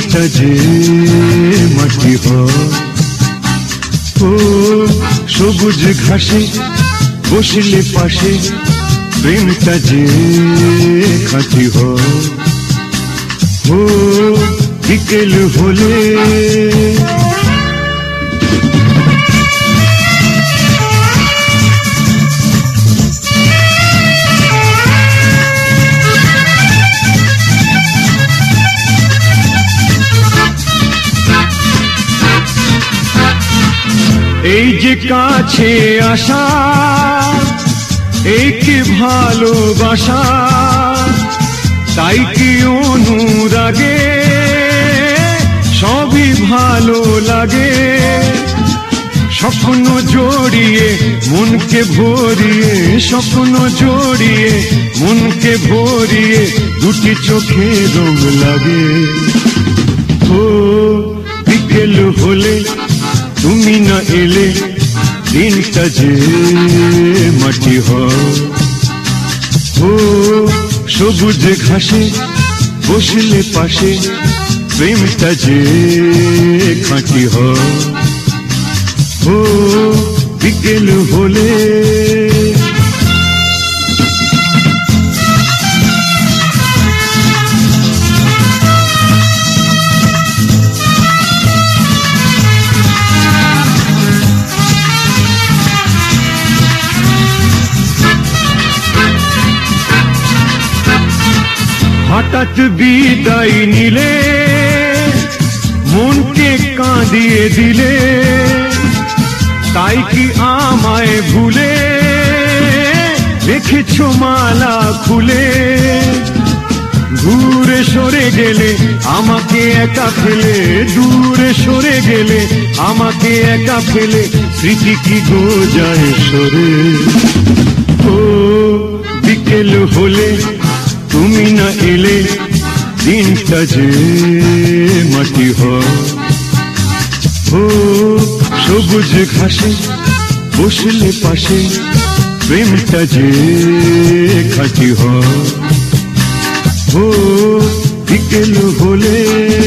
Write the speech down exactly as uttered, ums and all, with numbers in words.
দিনটা যে মাটি হয়, ও সবুজ ঘাসে বসলে পাশে প্রেমটা যে খাঁটি হয়, ও বিকেল হলে এই যে কাছে আসা, এই কি ভালোবাসা, তাই কি অনুরাগে সবই ভালো লাগে। স্বপ্ন জড়িয়ে মনকে ভরিয়ে, স্বপ্ন জড়িয়ে মনকে ভরিয়ে দুটি চোখে রং লাগে। ও বিকেল হলে তুমি না এলে দিনটা যে মাটি হয়, ও সবুজ ঘাসে বসলে পাশে প্রেমটা যে খাঁটি হয়, ও বিকেল হলে হঠাৎ বিদায় নিলে মনকে কাঁদিয়ে দিলে, তাই কি আমায় ভুলে রেখেছো মালা খুলে। দূরে সরে গেলে আমাকে একা ফেলে, দূরে সরে গেলে আমাকে একা ফেলে স্মৃতি কি গো যায় সরে। ও বিকেল হলে তুমি না এলে দিনটা যে মাটি হয়, ও সবুজ ঘাসে বসলে পাশে প্রেমটা যে খাঁটি হয়, ও বিকেল হলে